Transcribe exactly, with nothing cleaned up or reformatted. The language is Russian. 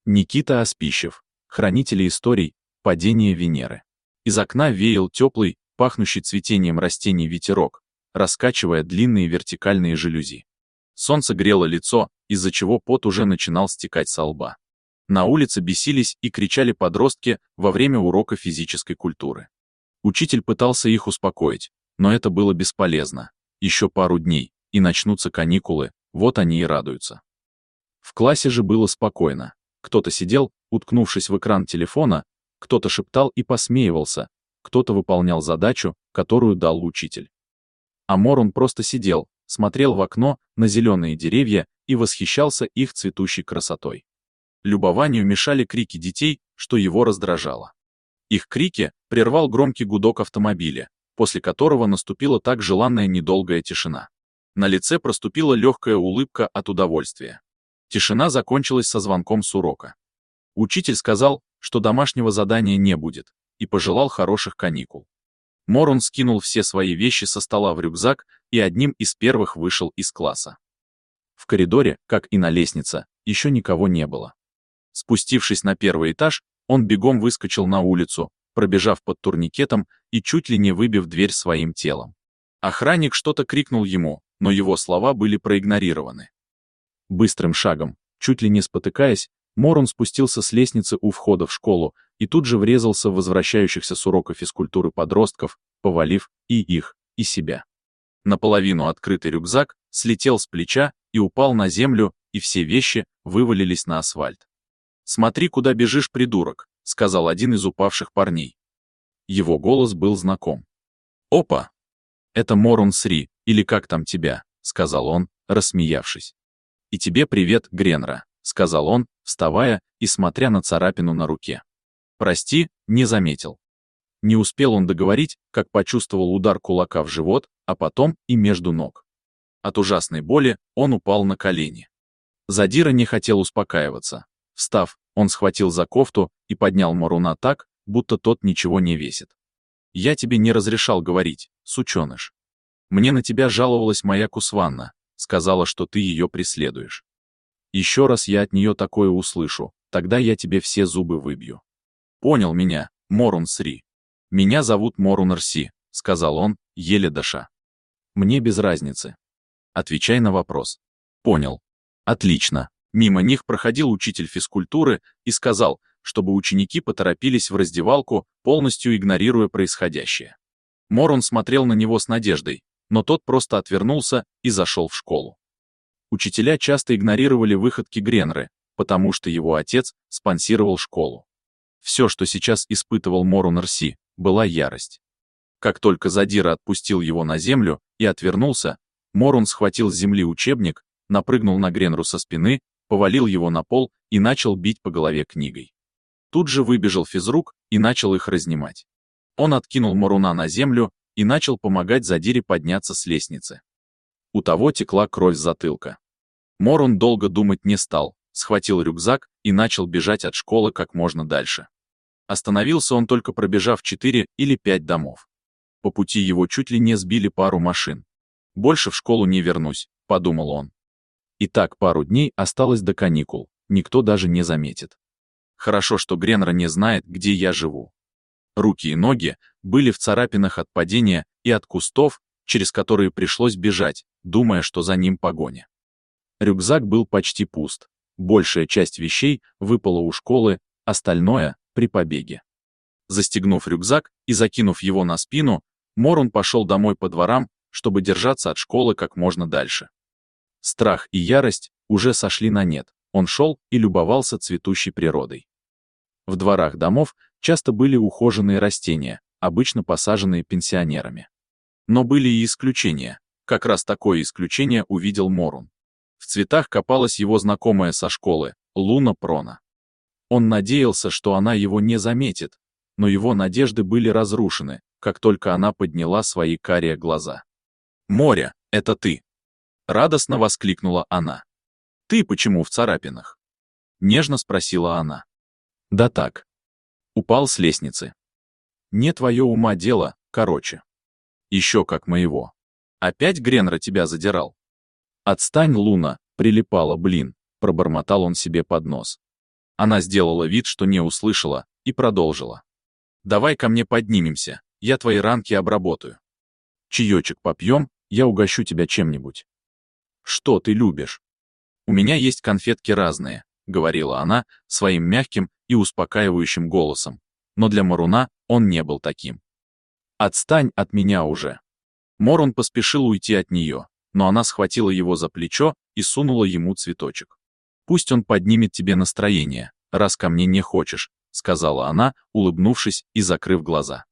Никита Аспищев, хранители историй, падение Венеры. Из окна веял теплый, пахнущий цветением растений ветерок, раскачивая длинные вертикальные жалюзи. Солнце грело лицо, из-за чего пот уже начинал стекать со лба. На улице бесились и кричали подростки во время урока физической культуры. Учитель пытался их успокоить, но это было бесполезно. Еще пару дней, и начнутся каникулы, вот они и радуются. В классе же было спокойно. Кто-то сидел, уткнувшись в экран телефона, кто-то шептал и посмеивался, кто-то выполнял задачу, которую дал учитель. А Морун просто сидел, смотрел в окно на зеленые деревья и восхищался их цветущей красотой. Любованию мешали крики детей, что его раздражало. Их крики прервал громкий гудок автомобиля, после которого наступила так желанная недолгая тишина. На лице проступила легкая улыбка от удовольствия. Тишина закончилась со звонком с урока. Учитель сказал, что домашнего задания не будет, и пожелал хороших каникул. Морун скинул все свои вещи со стола в рюкзак и одним из первых вышел из класса. В коридоре, как и на лестнице, еще никого не было. Спустившись на первый этаж, он бегом выскочил на улицу, пробежав под турникетом и чуть ли не выбив дверь своим телом. Охранник что-то крикнул ему, но его слова были проигнорированы. Быстрым шагом, чуть ли не спотыкаясь, Морун спустился с лестницы у входа в школу и тут же врезался в возвращающихся с урока физкультуры подростков, повалив и их, и себя. Наполовину открытый рюкзак слетел с плеча и упал на землю, и все вещи вывалились на асфальт. «Смотри, куда бежишь, придурок», — сказал один из упавших парней. Его голос был знаком. «Опа! Это Морун Сри, или как там тебя», — сказал он, рассмеявшись. «И тебе привет, Гренра», — сказал он, вставая и смотря на царапину на руке. «Прости, не заметил». Не успел он договорить, как почувствовал удар кулака в живот, а потом и между ног. От ужасной боли он упал на колени. Задира не хотел успокаиваться. Встав, он схватил за кофту и поднял Моруна так, будто тот ничего не весит. «Я тебе не разрешал говорить, сученыш. Мне на тебя жаловалась моя Кусванна, сказала, что ты ее преследуешь. Еще раз я от нее такое услышу, тогда я тебе все зубы выбью. Понял меня, Морун Сри? Меня зовут Морун Рси», — сказал он, еле дыша. «Мне без разницы. Отвечай на вопрос». «Понял. Отлично». Мимо них проходил учитель физкультуры и сказал, чтобы ученики поторопились в раздевалку, полностью игнорируя происходящее. Морун смотрел на него с надеждой, но тот просто отвернулся и зашел в школу. Учителя часто игнорировали выходки Гренры, потому что его отец спонсировал школу. Все, что сейчас испытывал Морун Рси, была ярость. Как только Задира отпустил его на землю и отвернулся, Морун схватил с земли учебник, напрыгнул на Гренру со спины, повалил его на пол и начал бить по голове книгой. Тут же выбежал физрук и начал их разнимать. Он откинул Моруна на землю и начал помогать Задире подняться с лестницы. У того текла кровь с затылка. Морун долго думать не стал, схватил рюкзак и начал бежать от школы как можно дальше. Остановился он только пробежав четыре или пять домов. По пути его чуть ли не сбили пару машин. «Больше в школу не вернусь», — подумал он. И так пару дней осталось до каникул, никто даже не заметит. Хорошо, что Гренра не знает, где я живу. Руки и ноги были в царапинах от падения и от кустов, через которые пришлось бежать, думая, что за ним погоня. Рюкзак был почти пуст, большая часть вещей выпала у школы, остальное — при побеге. Застегнув рюкзак и закинув его на спину, Морун пошел домой по дворам, чтобы держаться от школы как можно дальше. Страх и ярость уже сошли на нет, он шел и любовался цветущей природой. В дворах домов часто были ухоженные растения, обычно посаженные пенсионерами. Но были и исключения, как раз такое исключение увидел Морун. В цветах копалась его знакомая со школы, Луна Прона. Он надеялся, что она его не заметит, но его надежды были разрушены, как только она подняла свои карие глаза. «Моря, это ты!» Радостно воскликнула она. «Ты почему в царапинах?» Нежно спросила она. «Да так. Упал с лестницы. Не твое ума дело, короче. Еще как моего. Опять Гренра тебя задирал?» «Отстань, Луна, прилипала, блин», пробормотал он себе под нос. Она сделала вид, что не услышала, и продолжила. «Давай ко мне поднимемся, я твои ранки обработаю. Чаечек попьем, я угощу тебя чем-нибудь. Что ты любишь? У меня есть конфетки разные», — говорила она своим мягким и успокаивающим голосом, но для Моруна он не был таким. «Отстань от меня уже». Морун поспешил уйти от нее, но она схватила его за плечо и сунула ему цветочек. «Пусть он поднимет тебе настроение, раз ко мне не хочешь», — сказала она, улыбнувшись и закрыв глаза.